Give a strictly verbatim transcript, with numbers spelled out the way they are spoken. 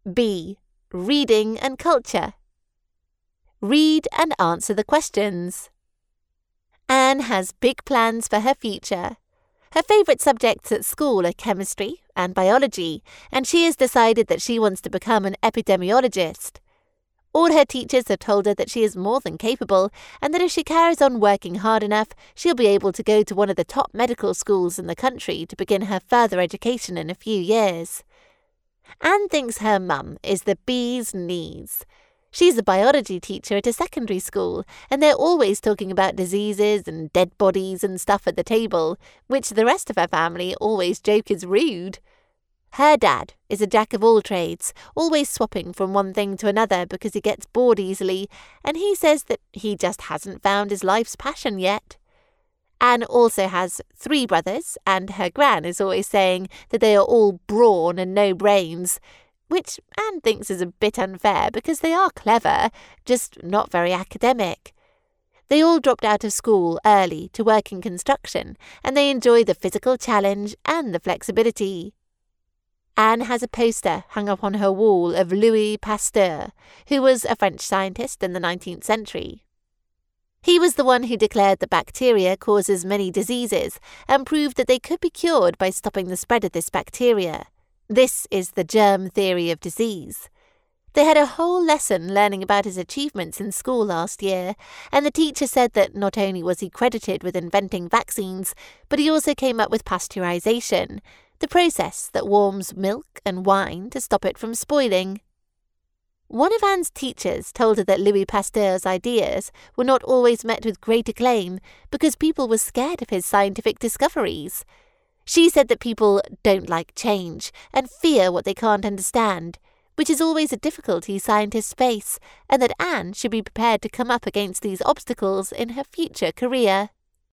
B. Reading and culture. Read and answer the questions. Anne has big plans for her future. Her favourite subjects at school are chemistry and biology, and she has decided that she wants to become an epidemiologist. All her teachers have told her that she is more than capable, and that if she carries on working hard enough, she'll be able to go to one of the top medical schools in the country to begin her further education in a few years. Anne thinks her mum is the bee's knees. She's a biology teacher at a secondary school, and they're always talking about diseases and dead bodies and stuff at the table, which the rest of her family always joke is rude. Her dad is a jack of all trades, always swapping from one thing to another because he gets bored easily, and he says that he just hasn't found his life's passion yet. Anne also has three brothers, and her gran is always saying that they are all brawn and no brains, which Anne thinks is a bit unfair because they are clever, just not very academic. They all dropped out of school early to work in construction, and they enjoy the physical challenge and the flexibility. Anne has a poster hung up on her wall of Louis Pasteur, who was a French scientist in the nineteenth century. He was the one who declared that bacteria causes many diseases and proved that they could be cured by stopping the spread of this bacteria. This is the germ theory of disease. They had a whole lesson learning about his achievements in school last year, and the teacher said that not only was he credited with inventing vaccines, but he also came up with pasteurization, the process that warms milk and wine to stop it from spoiling. One of Anne's teachers told her that Louis Pasteur's ideas were not always met with great acclaim because people were scared of his scientific discoveries. She said that people don't like change and fear what they can't understand, which is always a difficulty scientists face, and that Anne should be prepared to come up against these obstacles in her future career.